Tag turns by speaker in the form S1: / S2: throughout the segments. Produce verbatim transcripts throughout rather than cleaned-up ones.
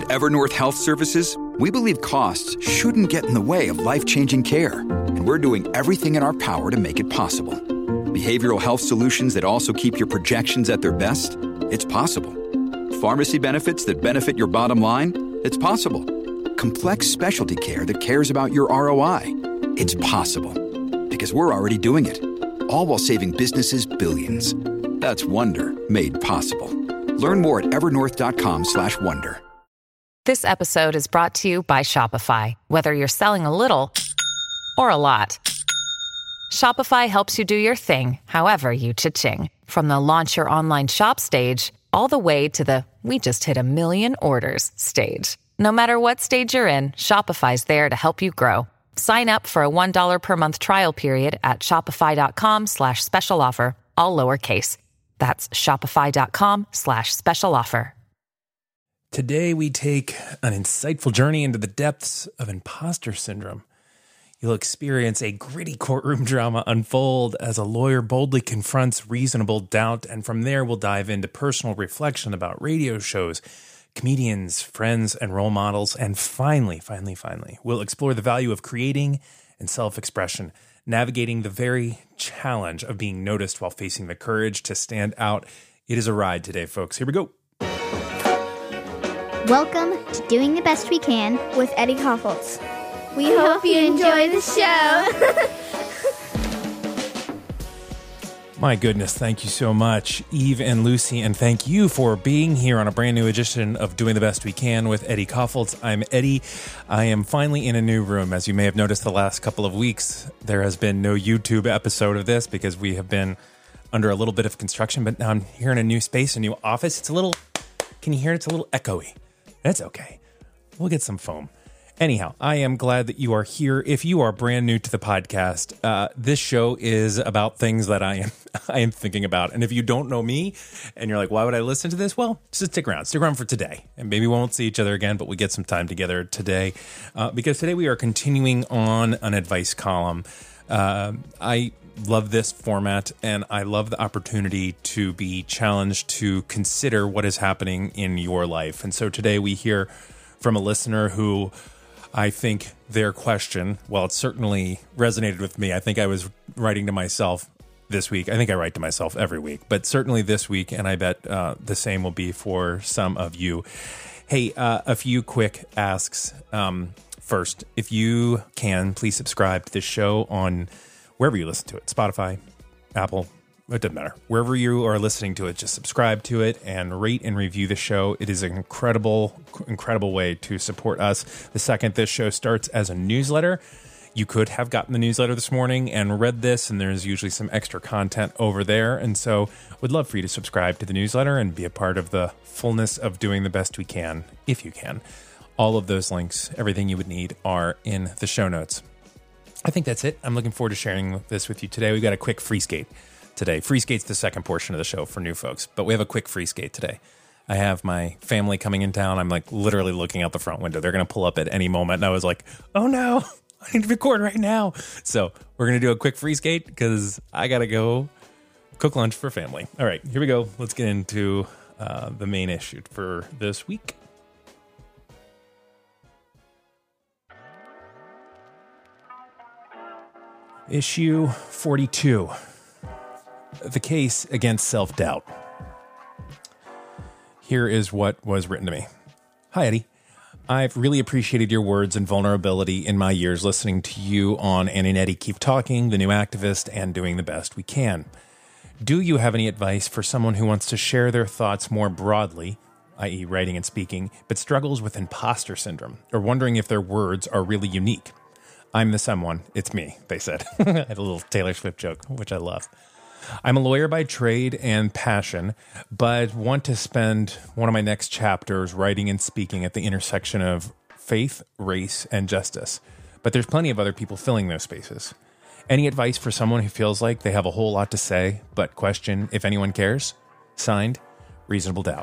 S1: Evernorth Health Services, we believe costs shouldn't get in the way of life-changing care, and we're doing everything in our power to make it possible. Behavioral health solutions that also keep your projections at their best? It's possible. Pharmacy benefits that benefit your bottom line? It's possible. Complex specialty care that cares about your R O I? It's possible. Because we're already doing it. All while saving businesses billions. That's Wonder made possible. Learn more at evernorth.com slash wonder.
S2: This episode is brought to you by Shopify. Whether you're selling a little or a lot, Shopify helps you do your thing, however you cha-ching. From the launch your online shop stage, all the way to the we just hit a million orders stage. No matter what stage you're in, Shopify's there to help you grow. Sign up for a one dollar per month trial period at shopify.com slash special offer, all lowercase. That's shopify.com slash special offer.
S3: Today we take an insightful journey into the depths of imposter syndrome. You'll experience a gritty courtroom drama unfold as a lawyer boldly confronts reasonable doubt, and from there we'll dive into personal reflection about radio shows, comedians, friends, and role models, and finally, finally, finally, we'll explore the value of creating and self-expression, navigating the very challenge of being noticed while facing the courage to stand out. It is a ride today, folks. Here we go.
S4: Welcome to Doing the Best We Can with Eddie Kaufholz.
S5: We, we hope, hope you enjoy the show.
S3: My goodness, thank you so much, Eve and Lucy, and thank you for being here on a brand new edition of Doing the Best We Can with Eddie Kaufholz. I'm Eddie. I am finally in a new room. As you may have noticed the last couple of weeks, there has been no YouTube episode of this because we have been under a little bit of construction, but now I'm here in a new space, a new office. It's a little, can you hear it? It's a little echoey. That's okay. We'll get some foam. Anyhow, I am glad that you are here. If you are brand new to the podcast, uh, this show is about things that I am I am thinking about. And if you don't know me and you're like, why would I listen to this? Well, just stick around. Stick around for today. And maybe we won't see each other again, but we get some time together today. Uh, because today we are continuing on an advice column. Uh, I love this format, and I love the opportunity to be challenged to consider what is happening in your life. And so today we hear from a listener who I think their question, well, it certainly resonated with me. I think I was writing to myself this week. I think I write to myself every week, but certainly this week, and I bet uh, the same will be for some of you. Hey, uh, a few quick asks. Um, first, if you can, please subscribe to this show on wherever you listen to it, Spotify, Apple, it doesn't matter. Wherever you are listening to it, just subscribe to it and rate and review the show. It is an incredible, incredible way to support us. The second this show starts as a newsletter, you could have gotten the newsletter this morning and read this, and there's usually some extra content over there. And so would love for you to subscribe to the newsletter and be a part of the fullness of Doing the Best We Can, if you can. All of those links, everything you would need, are in the show notes. I think that's it. I'm looking forward to sharing this with you today. We've got a quick free skate today. Free skate's the second portion of the show for new folks, but we have a quick free skate today. I have my family coming in town. I'm like literally looking out the front window. They're going to pull up at any moment. And I was like, oh no, I need to record right now. So we're going to do a quick free skate because I got to go cook lunch for family. All right, here we go. Let's get into uh, the main issue for this week. Issue forty-two, the case against self-doubt. Here is what was written to me. Hi, Eddie. I've really appreciated your words and vulnerability in my years listening to you on Annie and Eddie Keep Talking, The New Activist, and Doing the Best We Can. Do you have any advice for someone who wants to share their thoughts more broadly, that is writing and speaking, but struggles with imposter syndrome, or wondering if their words are really unique? I'm the someone. It's me, they said. I had a little Taylor Swift joke, which I love. I'm a lawyer by trade and passion, but want to spend one of my next chapters writing and speaking at the intersection of faith, race, and justice. But there's plenty of other people filling those spaces. Any advice for someone who feels like they have a whole lot to say, but question if anyone cares? Signed, Reasonable Doubt.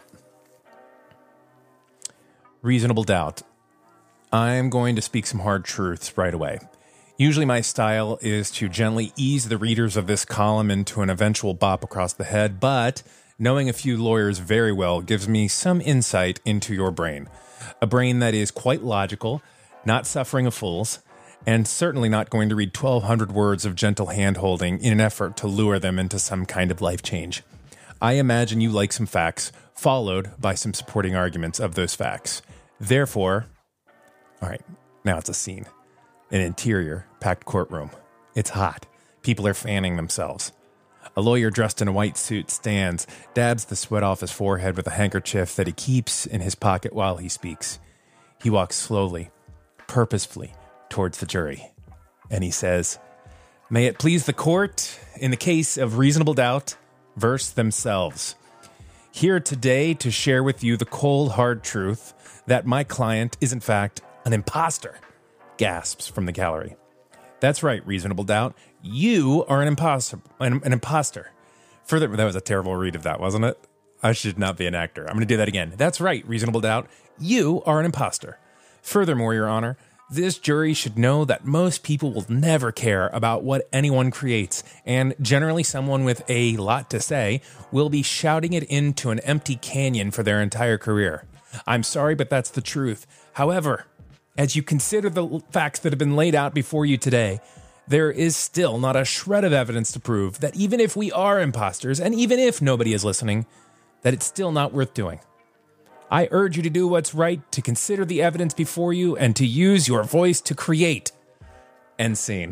S3: Reasonable Doubt. I'm going to speak some hard truths right away. Usually my style is to gently ease the readers of this column into an eventual bop across the head, but knowing a few lawyers very well gives me some insight into your brain. A brain that is quite logical, not suffering of fools, and certainly not going to read twelve hundred words of gentle hand-holding in an effort to lure them into some kind of life change. I imagine you like some facts, followed by some supporting arguments of those facts. Therefore, all right, now it's a scene. An interior, packed courtroom. It's hot. People are fanning themselves. A lawyer dressed in a white suit stands, dabs the sweat off his forehead with a handkerchief that he keeps in his pocket while he speaks. He walks slowly, purposefully, towards the jury. And he says, "May it please the court, in the case of reasonable doubt, verse themselves. Here today to share with you the cold, hard truth that my client is in fact an imposter," gasps from the gallery. "That's right, reasonable doubt. You are an imposter. An, an imposter. Further, that was a terrible read of that, wasn't it? I should not be an actor. I'm going to do that again. That's right, reasonable doubt. You are an imposter. Furthermore, Your Honor, this jury should know that most people will never care about what anyone creates, and generally someone with a lot to say will be shouting it into an empty canyon for their entire career. I'm sorry, but that's the truth. However, as you consider the facts that have been laid out before you today, there is still not a shred of evidence to prove that even if we are imposters, and even if nobody is listening, that it's still not worth doing. I urge you to do what's right, to consider the evidence before you, and to use your voice to create." End scene.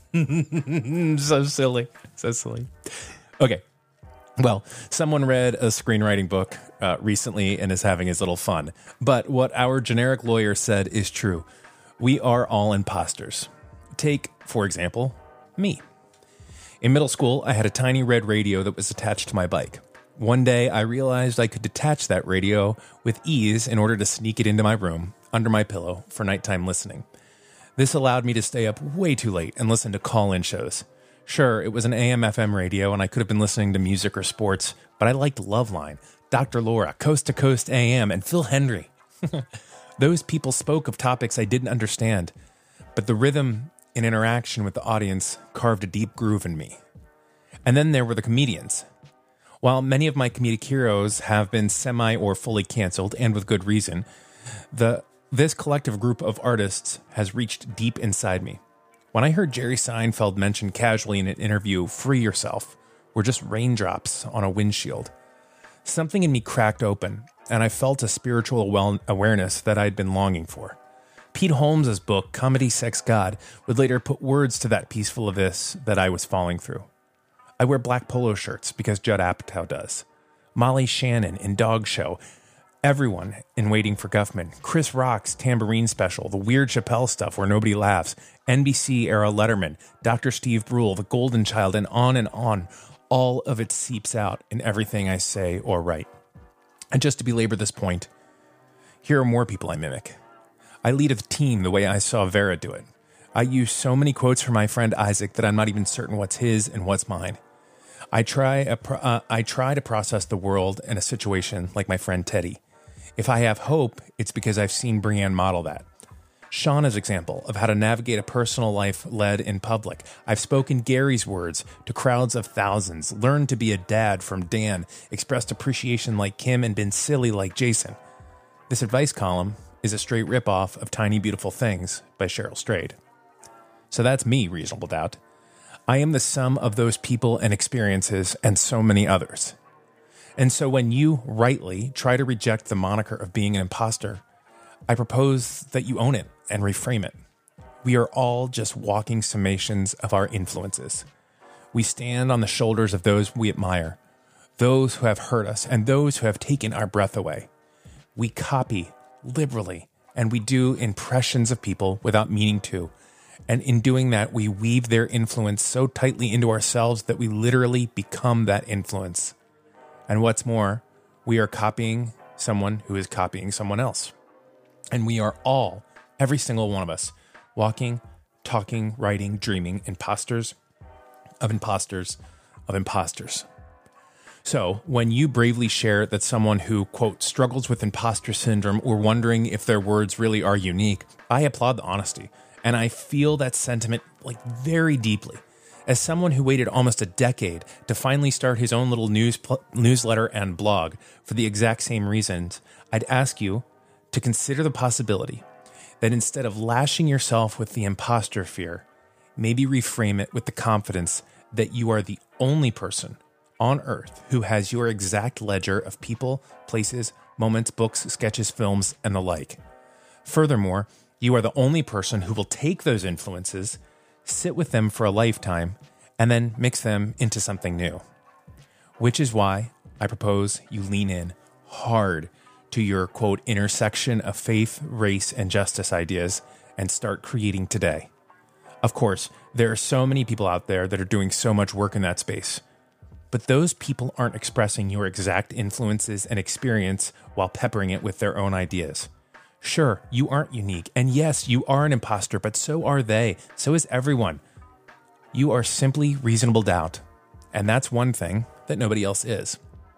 S3: So silly. So silly. Okay. Well, someone read a screenwriting book uh, recently and is having his little fun. But what our generic lawyer said is true. We are all imposters. Take, for example, me. In middle school, I had a tiny red radio that was attached to my bike. One day, I realized I could detach that radio with ease in order to sneak it into my room, under my pillow, for nighttime listening. This allowed me to stay up way too late and listen to call-in shows. Sure, it was an A M F M radio, and I could have been listening to music or sports, but I liked Loveline, Doctor Laura, Coast to Coast A M, and Phil Hendry. Those people spoke of topics I didn't understand, but the rhythm and interaction with the audience carved a deep groove in me. And then there were the comedians. While many of my comedic heroes have been semi or fully canceled, and with good reason, the this collective group of artists has reached deep inside me. When I heard Jerry Seinfeld mention casually in an interview, "Free yourself," were just raindrops on a windshield. Something in me cracked open, and I felt a spiritual well- awareness that I'd been longing for. Pete Holmes' book, Comedy, Sex, God, would later put words to that peaceful abyss that I was falling through. I wear black polo shirts because Judd Apatow does. Molly Shannon in Dog Show. Everyone in Waiting for Guffman. Chris Rock's Tambourine Special. The Weird Chappelle stuff where nobody laughs. N B C-era Letterman. Doctor Steve Brule. The Golden Child. And on and on. All of it seeps out in everything I say or write. And just to belabor this point, here are more people I mimic. I lead a team the way I saw Vera do it. I use so many quotes from my friend Isaac that I'm not even certain what's his and what's mine. I try a pro- uh, I try to process the world in a situation like my friend Teddy. If I have hope, it's because I've seen Brienne model that. Shauna's example of how to navigate a personal life led in public. I've spoken Gary's words to crowds of thousands, learned to be a dad from Dan, expressed appreciation like Kim, and been silly like Jason. This advice column is a straight ripoff of Tiny Beautiful Things by Cheryl Strayed. So that's me, reasonable doubt. I am the sum of those people and experiences and so many others. And so when you rightly try to reject the moniker of being an imposter, I propose that you own it and reframe it. We are all just walking summations of our influences. We stand on the shoulders of those we admire, those who have hurt us, and those who have taken our breath away. We copy liberally, and we do impressions of people without meaning to. And in doing that, we weave their influence so tightly into ourselves that we literally become that influence. And what's more, we are copying someone who is copying someone else. And we are all, every single one of us, walking, talking, writing, dreaming, imposters of imposters of imposters. So when you bravely share that someone who, quote, struggles with imposter syndrome or wondering if their words really are unique, I applaud the honesty. And I feel that sentiment like very deeply. As someone who waited almost a decade to finally start his own little news pl- newsletter and blog for the exact same reasons, I'd ask you to consider the possibility that instead of lashing yourself with the imposter fear, maybe reframe it with the confidence that you are the only person on earth who has your exact ledger of people, places, moments, books, sketches, films, and the like. Furthermore, you are the only person who will take those influences, sit with them for a lifetime, and then mix them into something new. Which is why I propose you lean in hard to your, quote, intersection of faith, race, and justice ideas and start creating today. Of course, there are so many people out there that are doing so much work in that space, but those people aren't expressing your exact influences and experience while peppering it with their own ideas. Sure, you aren't unique, and yes, you are an imposter, but so are they. So is everyone. You are simply reasonable doubt, and that's one thing that nobody else is.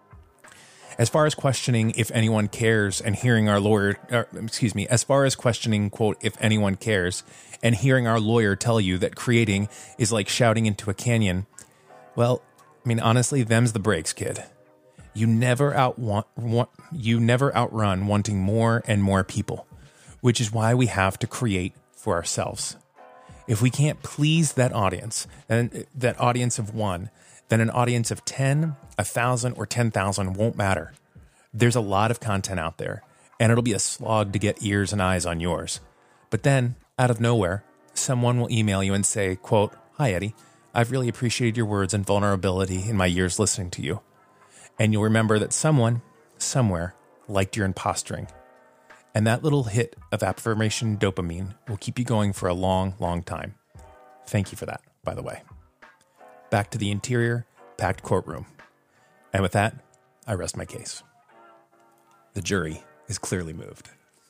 S3: As far as questioning if anyone cares and hearing our lawyer, or, excuse me, as far as questioning, quote, if anyone cares and hearing our lawyer tell you that creating is like shouting into a canyon, well, I mean, honestly, them's the breaks, kid. You never out want, want, you never outrun wanting more and more people, which is why we have to create for ourselves. If we can't please that audience, and that audience of one, then an audience of ten, a thousand, or ten thousand won't matter. There's a lot of content out there, and it'll be a slog to get ears and eyes on yours. But then, out of nowhere, someone will email you and say, quote, "Hi, Eddie. I've really appreciated your words and vulnerability in my years listening to you." And you'll remember that someone, somewhere, liked your imposturing. And that little hit of affirmation dopamine will keep you going for a long, long time. Thank you for that, by the way. Back to the interior, packed courtroom. And with that, I rest my case. The jury is clearly moved.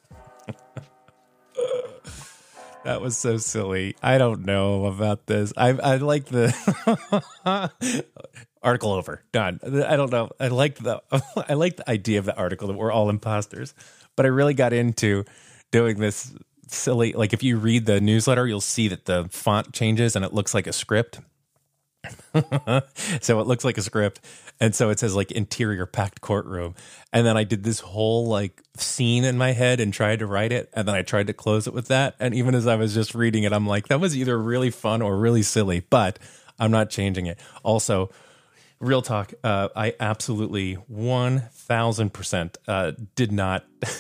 S3: That was so silly. I don't know about this. I I like the article over. Done. I don't know. I like the I like the idea of the article that we're all imposters. But I really got into doing this silly, like if you read the newsletter, you'll see that the font changes and it looks like a script. So it looks like a script. And so it says like interior packed courtroom. And then I did this whole like scene in my head and tried to write it. And then I tried to close it with that. And even as I was just reading it, I'm like, that was either really fun or really silly, but I'm not changing it. Also, real talk, uh, I absolutely one thousand percent uh, did not,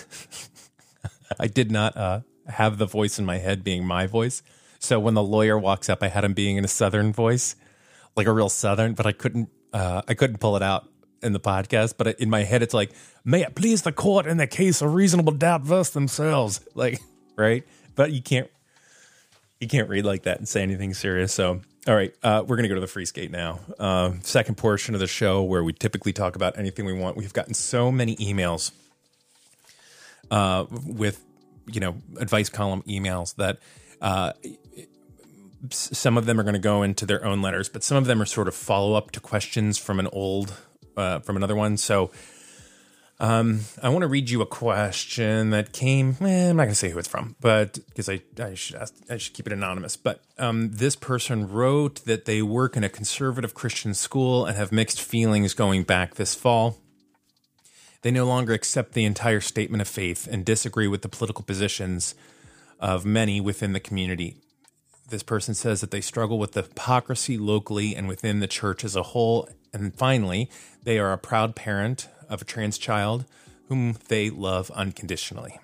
S3: I did not uh, have the voice in my head being my voice. So when the lawyer walks up, I had him being in a Southern voice, like a real Southern, but I couldn't, uh, I couldn't pull it out in the podcast. But in my head, it's like, may it please the court in the case of reasonable doubt versus themselves. Like, right? But you can't, you can't read like that and say anything serious. So, all right, uh, we're going to go to the free skate now. Uh, second portion of the show where we typically talk about anything we want. We've gotten so many emails uh, with, you know, advice column emails that uh, some of them are going to go into their own letters, but some of them are sort of follow up to questions from an old, uh, from another one. So um, I want to read you a question that came, eh, I'm not going to say who it's from, but because I, I should ask, I should keep it anonymous. But um, this person wrote that they work in a conservative Christian school and have mixed feelings going back this fall. They no longer accept the entire statement of faith and disagree with the political positions of many within the community. This person says that they struggle with the hypocrisy locally and within the church as a whole. And finally, they are a proud parent of a trans child whom they love unconditionally.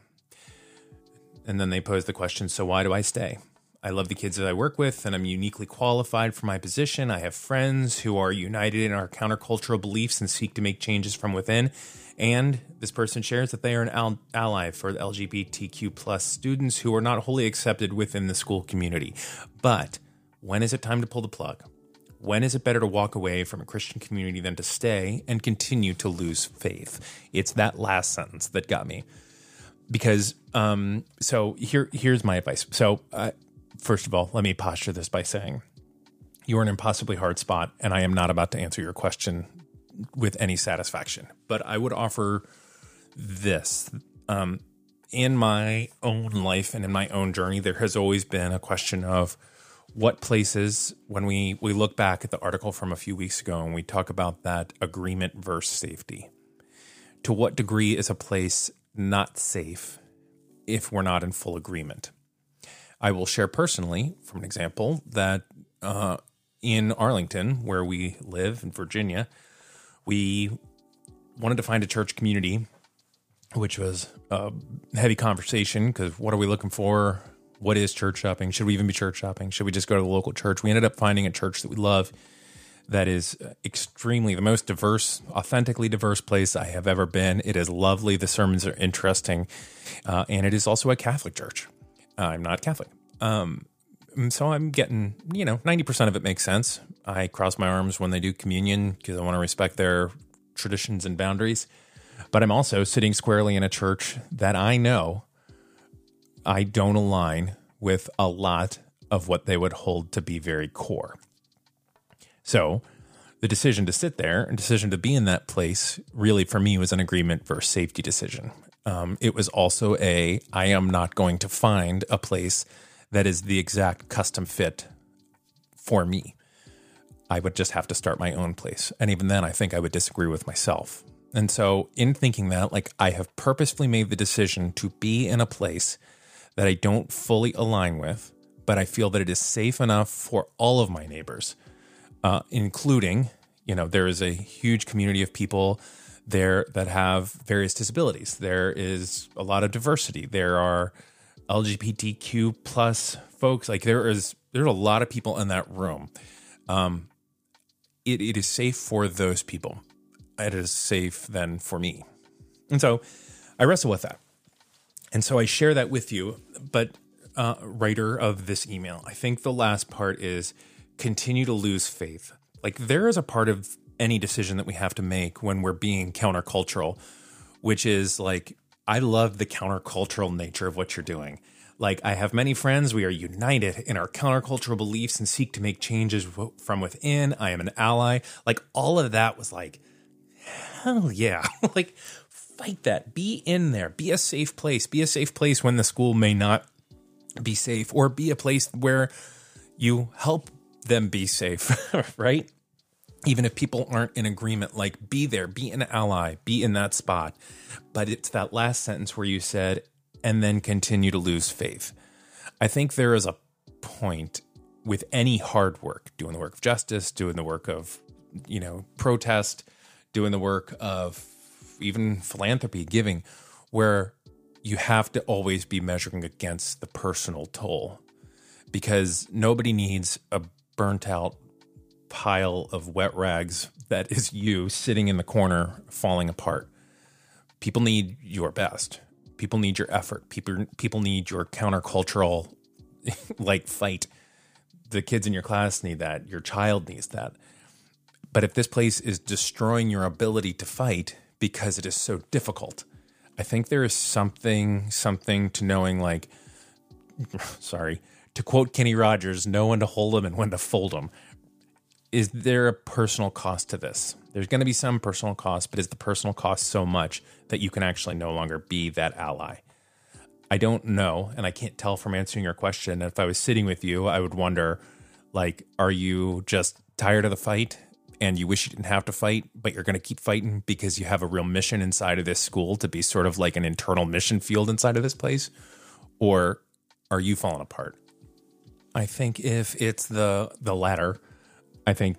S3: And then they pose the question, so why do I stay? I love the kids that I work with, and I'm uniquely qualified for my position. I have friends who are united in our countercultural beliefs and seek to make changes from within. And this person shares that they are an al- ally for the L G B T Q plus students who are not wholly accepted within the school community. But when is it time to pull the plug? When is it better to walk away from a Christian community than to stay and continue to lose faith? It's that last sentence that got me. Because, um, so here, here's my advice. So, uh, first of all, let me posture this by saying you are in an impossibly hard spot, and I am not about to answer your question with any satisfaction. But I would offer this. Um, in my own life and in my own journey, there has always been a question of what places, when we, we look back at the article from a few weeks ago and we talk about that agreement versus safety, to what degree is a place not safe if we're not in full agreement? I will share personally from an example that uh, in Arlington, where we live in Virginia, we wanted to find a church community, which was a heavy conversation because what are we looking for? What is church shopping? Should we even be church shopping? Should we just go to the local church? We ended up finding a church that we love that is extremely, the most diverse, authentically diverse place I have ever been. It is lovely. The sermons are interesting. Uh, and it is also a Catholic church. I'm not Catholic. Um, so I'm getting, you know, ninety percent of it makes sense. I cross my arms when they do communion because I want to respect their traditions and boundaries. But I'm also sitting squarely in a church that I know I don't align with a lot of what they would hold to be very core. So the decision to sit there and decision to be in that place really for me was an agreement versus safety decision. Um, it was also a, I am not going to find a place that is the exact custom fit for me. I would just have to start my own place. And even then, I think I would disagree with myself. And so in thinking that, like, I have purposefully made the decision to be in a place that I don't fully align with, but I feel that it is safe enough for all of my neighbors, uh, including, you know, there is a huge community of people there that have various disabilities. There is a lot of diversity. There are L G B T Q plus folks. Like there is, there's a lot of people in that room. Um, it, it is safe for those people. It is safe then for me. And so I wrestle with that. And so I share that with you. But uh, writer of this email, I think the last part is continue to lose faith. Like there is a part of any decision that we have to make when we're being countercultural, which is like, I love the countercultural nature of what you're doing. Like I have many friends, we are united in our countercultural beliefs and seek to make changes from within. I am an ally. Like all of that was like, hell yeah. Like fight that, be in there, be a safe place, be a safe place when the school may not be safe, or be a place where you help them be safe, right? Even if people aren't in agreement, like be there, be an ally, be in that spot. But it's that last sentence where you said, and then continue to lose faith. I think there is a point with any hard work, doing the work of justice, doing the work of, you know, protest, doing the work of even philanthropy, giving, where you have to always be measuring against the personal toll, because nobody needs a burnt out pile of wet rags that is you sitting in the corner falling apart. People need your best. People need your effort. People people need your countercultural like fight. The kids in your class need that. Your child needs that. But if this place is destroying your ability to fight because it is so difficult, I think there is something something to knowing, like, sorry, to quote Kenny Rogers, know when to hold them and when to fold them. Is there a personal cost to this? There's going to be some personal cost, but is the personal cost so much that you can actually no longer be that ally? I don't know, and I can't tell from answering your question. If I was sitting with you, I would wonder, like, are you just tired of the fight and you wish you didn't have to fight, but you're going to keep fighting because you have a real mission inside of this school to be sort of like an internal mission field inside of this place? Or are you falling apart? I think if it's the the latter, I think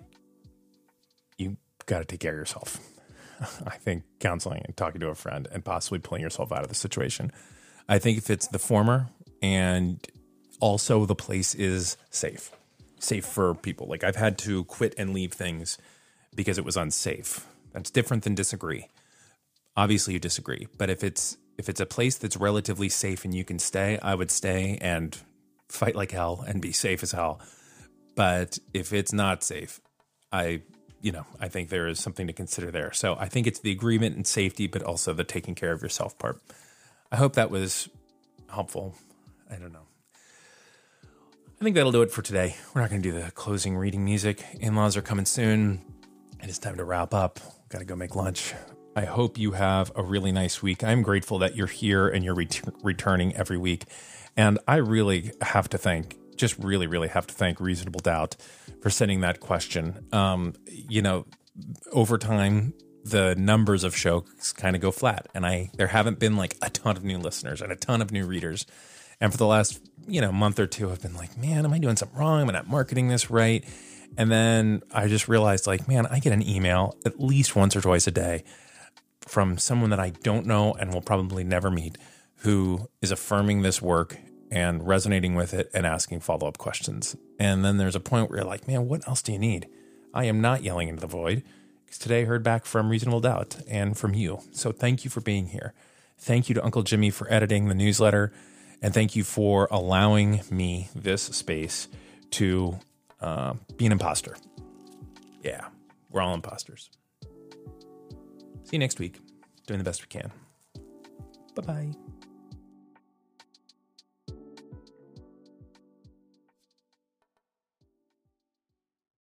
S3: you got to take care of yourself. I think counseling and talking to a friend and possibly pulling yourself out of the situation. I think if it's the former and also the place is safe, safe for people. Like I've had to quit and leave things because it was unsafe. That's different than disagree. Obviously you disagree, but if it's if it's a place that's relatively safe and you can stay, I would stay and fight like hell and be safe as hell. But if it's not safe, I, you know, I think there is something to consider there. So I think it's the agreement and safety, but also the taking care of yourself part. I hope that was helpful. I don't know. I think that'll do it for today. We're not going to do the closing reading music. In-laws are coming soon. It is time to wrap up. Got to go make lunch. I hope you have a really nice week. I'm grateful that you're here and you're ret- returning every week. And I really have to thank just really, really have to thank Reasonable Doubt for sending that question. Um, you know, over time, the numbers of shows kind of go flat, and I there haven't been like a ton of new listeners and a ton of new readers. And for the last, you know, month or two, I've been like, man, am I doing something wrong? Am I not marketing this right? And then I just realized, like, man, I get an email at least once or twice a day from someone that I don't know and will probably never meet, who is affirming this work and resonating with it and asking follow-up questions. And then there's a point where you're like, man, what else do you need? I am not yelling into the void, because today I heard back from Reasonable Doubt and from you. So thank you for being here. Thank you to Uncle Jimmy for editing the newsletter. And thank you for allowing me this space to uh, be an imposter. Yeah, we're all imposters. See you next week. Doing the best we can. Bye-bye.